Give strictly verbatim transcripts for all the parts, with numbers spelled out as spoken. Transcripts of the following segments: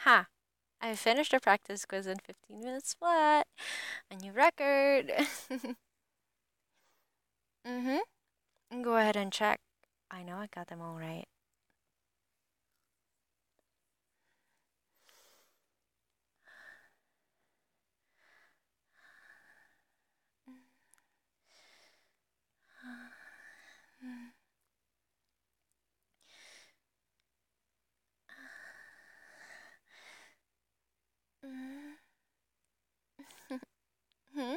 Ha! I finished a practice quiz in fifteen minutes flat. A new record. Mm-hmm. Go ahead and check. I know I got them all right. Hmm?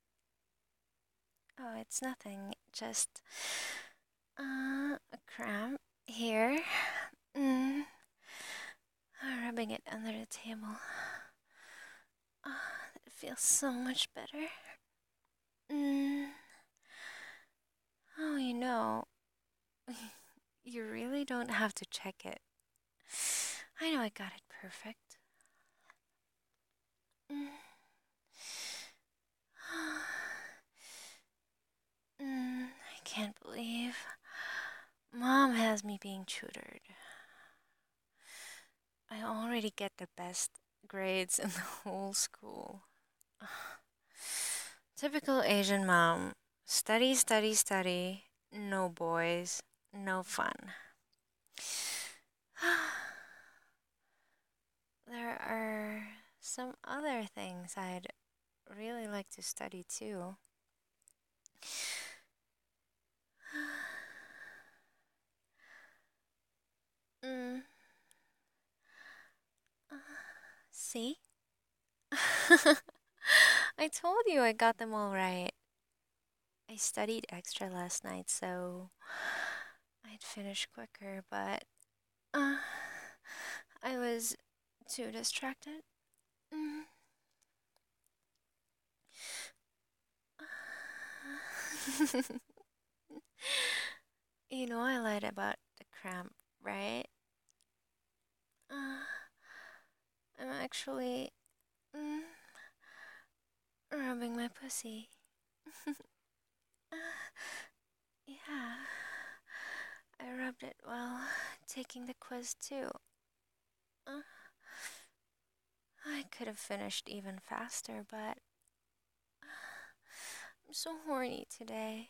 Oh, it's nothing. Just uh, a cramp here. Mm. Uh, rubbing it under the table. Ah, it feels so much better. Mm. Oh, you know, you really don't have to check it. I know I got it perfect. Mm. Mm, I can't believe Mom has me being tutored. I already get the best grades in the whole school. Typical Asian mom. Study, study, study. No boys. No fun. There are some other things I'd really like to study too. Mm. Uh, see? I told you I got them all right. I studied extra last night, so I'd finish quicker, but uh, I was too distracted. Mm. You know I lied about the cramp, right? Uh, I'm actually mm, rubbing my pussy. Uh, yeah, I rubbed it while taking the quiz too. Uh, I could have finished even faster, but I'm so horny today.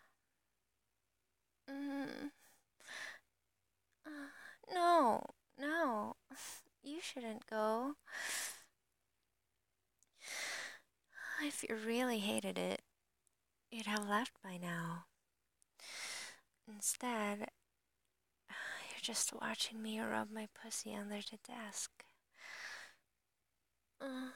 Mm, uh, no, no, you shouldn't go. If you really hated it, you'd have left by now. Instead, you're just watching me rub my pussy under the desk. Uh,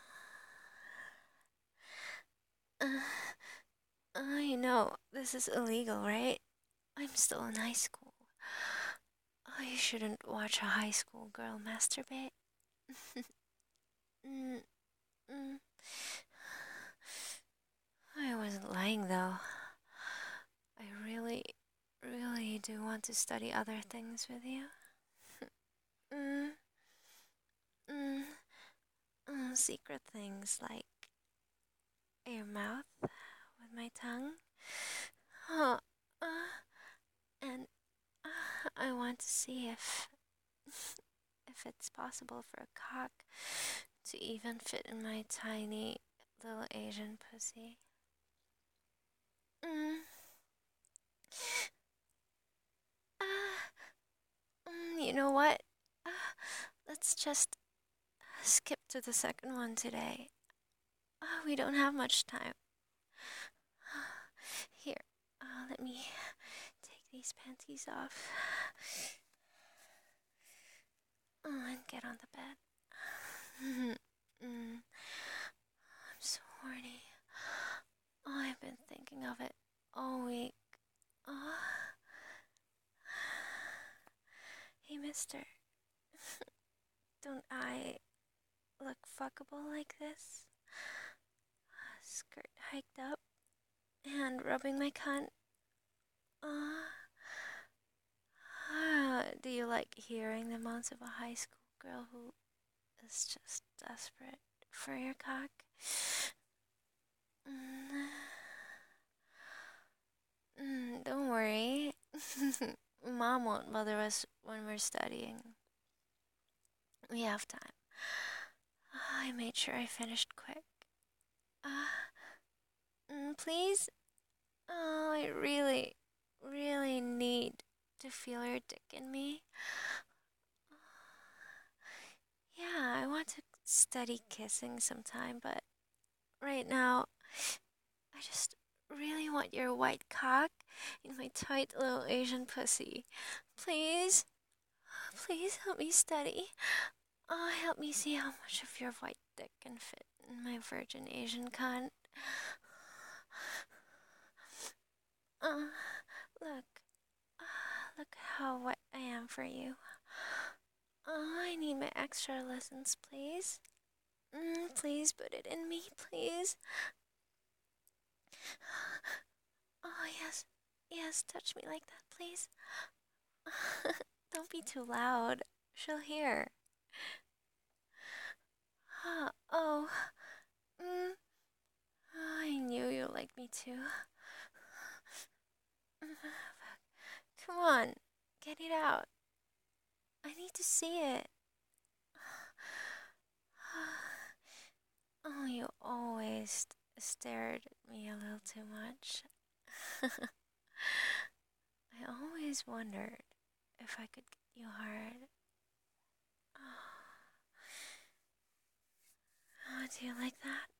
uh, I know, this is illegal, right? I'm still in high school. Oh, you shouldn't watch a high school girl masturbate. mm, mm. I wasn't lying, though. I really, really do want to study other things with you. mm, mm, mm, secret things like your mouth with my tongue. Uh, uh, and uh, I want to see if if it's possible for a cock to even fit in my tiny little Asian pussy. Mm. Uh, mm, you know what? Uh, let's just skip to the second one today. Uh, we don't have much time. Here, uh, let me take these panties off. Oh, and get on the bed. mm, I'm so horny. Oh, I've been thinking of it all week. Oh. Hey, mister, don't I look fuckable like this? Skirt hiked up, hand rubbing my cunt. Uh, uh, do you like hearing the moans of a high school girl who is just desperate for your cock? Mm, mm, don't worry. Mom won't bother us when we're studying. We have time. I made sure I finished quick. Uh, mm, please? Oh, I really, really need to feel your dick in me. Yeah, I want to study kissing sometime, but right now, I just really want your white cock in my tight little Asian pussy. Please? Please help me study. Oh, help me see how much of your white dick can fit in my virgin Asian cunt. Uh, look. Uh, look how wet I am for you. Oh, I need my extra lessons, please. Mm, please put it in me, please. Oh, yes. Yes, touch me like that, please. Don't be too loud. She'll hear. Uh, oh. Mm. Oh, I knew you liked me too. Come on. Get it out. I need to see it. Oh, you always stared at me a little too much. I always wondered if I could get you hard. Oh, do you like that?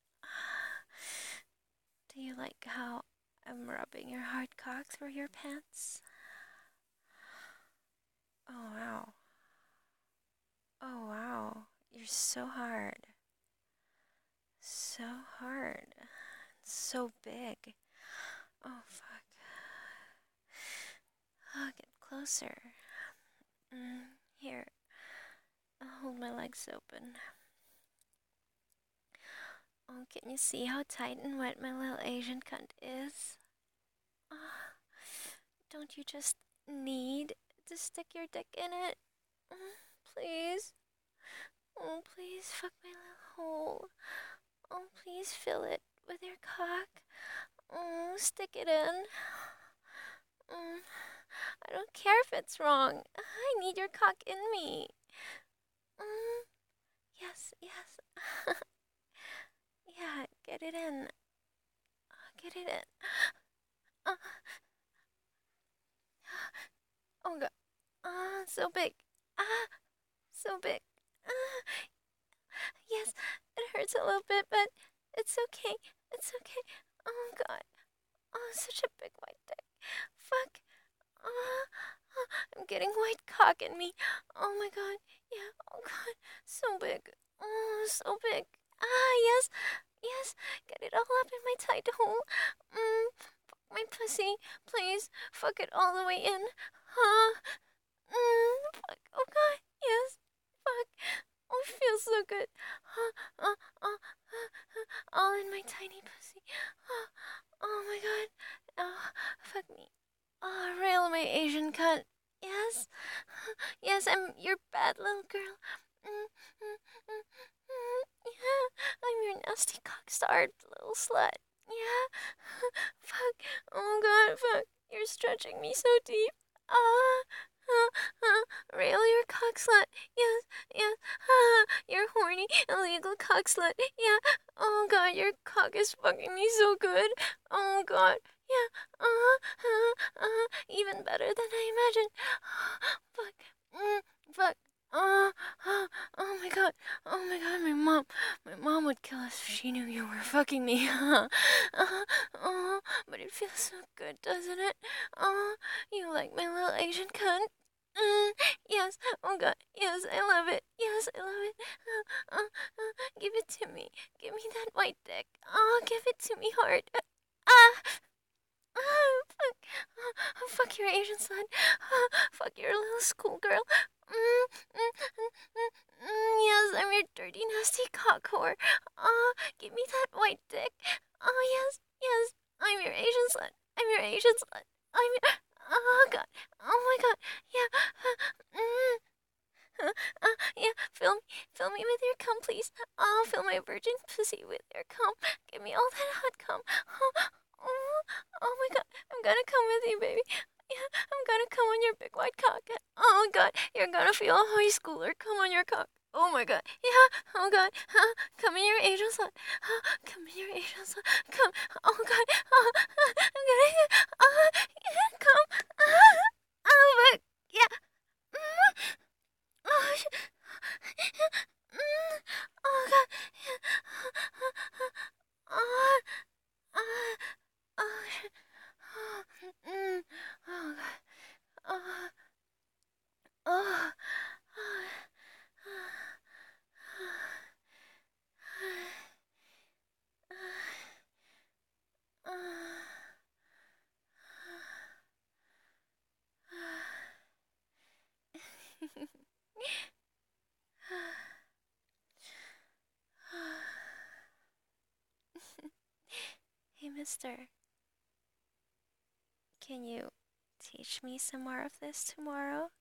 Do you like how I'm rubbing your hard cock through your pants? Oh, wow. Oh, wow. You're so hard. So hard. So big. Oh, fuck. Oh, get closer. Mm, here. I'll hold my legs open. Oh, can you see how tight and wet my little Asian cunt is? Oh, don't you just need to stick your dick in it? Mm, please? Oh, please fuck my little hole. Oh, please fill it with your cock. Oh, stick it in. Mm, I don't care if it's wrong. I need your cock in me. Mm, yes, yes. Yeah, get it in. Get it in. Uh, oh god. Ah, uh, so big. Ah, so big. Ah, yes, it hurts a little bit, but it's okay. It's okay. Oh god. Oh, such a big white dick. Fuck. Ah, ah, I'm getting white cock in me. Oh my god. Yeah. Oh god. So big. Oh, so big. Ah, yes. Yes. Get it all up in my tight hole. Mm, my pussy. Please. Fuck it all the way in. Huh? Mm, fuck. Oh god. Yes. Fuck. Oh, it feels so good. Huh? Uh, uh, uh, uh, all in my tiny pussy. Oh, oh my god. Oh, fuck me. Oh, rail my Asian cunt. Yes. Yes, I'm your bad little girl. Mm, mm, mm, mm, yeah, I'm your nasty cock-starved little slut. Yeah. Fuck. Oh god, fuck. You're stretching me so deep. Ah. Uh, uh, rail your cock slut. Yes, yes. Ah, you're horny, illegal cock slut. Yeah. Oh god, your cock is fucking me so good. Oh god. Yeah. Uh, uh, uh, even better than I imagined. Fuck. Mm, fuck. Oh, oh, oh my god. Oh my god, my mom. My mom would kill us if she knew you were fucking me. uh, oh, but it feels so good, doesn't it? Oh, you like my little Asian cunt? Mm, yes. Oh god. Yes, I love it. Yes, I love it. Uh, uh, uh, give it to me. Give me that white dick. Oh, give it to me hard. Ah. Oh, fuck. Oh, fuck your Asian slut. Oh, fuck your little schoolgirl. Mm, mm, mm, mm, mm, yes, I'm your dirty, nasty cock whore. Oh, give me that white dick. Oh, yes, yes, I'm your Asian slut. I'm your Asian slut. I'm your... Oh, God. Oh, my God. Yeah. Mm. Uh, uh, yeah, fill me, fill me with your cum, please. Oh, fill my virgin pussy with your cum. Give me all that hot cum. Oh, oh, oh my god, I'm gonna come with you, baby. Yeah, I'm gonna come on your big white cock. Oh god, you're gonna feel a high schooler come on your cock. Oh my god. Yeah. Oh god. Huh? Come in your angel's light. Huh? Come in your angel's light. Come. Oh god. Oh, I'm gonna. Uh, yeah, come. Uh, oh, but yeah. Mm. Oh, sh- mm. Oh god. Oh, uh, oh, sh- oh, mm. Oh god. Oh, oh, oh. Hey, mister, can you teach me some more of this tomorrow?